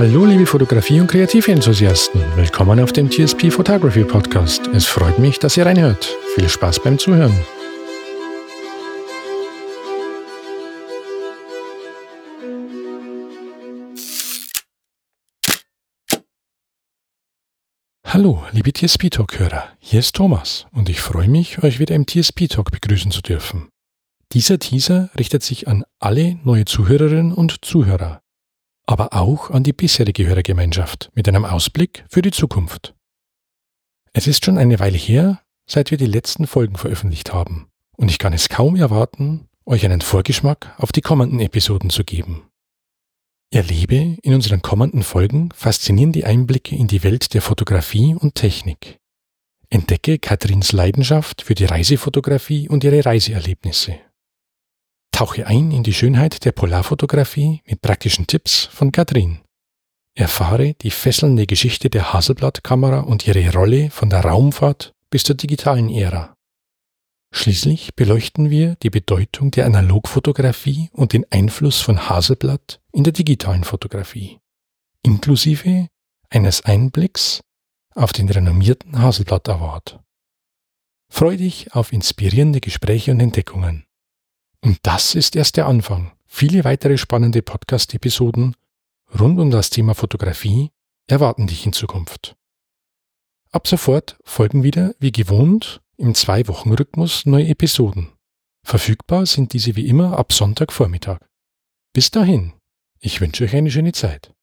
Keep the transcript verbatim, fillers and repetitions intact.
Hallo liebe Fotografie- und Kreativenthusiasten, willkommen auf dem T S P Photography Podcast. Es freut mich, dass ihr reinhört. Viel Spaß beim Zuhören. Hallo liebe T S P Talk-Hörer, hier ist Thomas und ich freue mich, euch wieder im T S P Talk begrüßen zu dürfen. Dieser Teaser richtet sich an alle neue Zuhörerinnen und Zuhörer, aber auch an die bisherige Hörergemeinschaft mit einem Ausblick für die Zukunft. Es ist schon eine Weile her, seit wir die letzten Folgen veröffentlicht haben und ich kann es kaum erwarten, euch einen Vorgeschmack auf die kommenden Episoden zu geben. Erlebe in unseren kommenden Folgen faszinierende Einblicke in die Welt der Fotografie und Technik. Entdecke Kathrins Leidenschaft für die Reisefotografie und ihre Reiseerlebnisse. Tauche ein in die Schönheit der Polarfotografie mit praktischen Tipps von Kathrin. Erfahre die fesselnde Geschichte der Hasselblad-Kamera und ihre Rolle von der Raumfahrt bis zur digitalen Ära. Schließlich beleuchten wir die Bedeutung der Analogfotografie und den Einfluss von Hasselblad in der digitalen Fotografie, inklusive eines Einblicks auf den renommierten Hasselblad Award. Freu dich auf inspirierende Gespräche und Entdeckungen. Und das ist erst der Anfang. Viele weitere spannende Podcast-Episoden rund um das Thema Fotografie erwarten dich in Zukunft. Ab sofort folgen wieder, wie gewohnt, im Zwei-Wochen-Rhythmus neue Episoden. Verfügbar sind diese wie immer ab Sonntagvormittag. Bis dahin, ich wünsche euch eine schöne Zeit.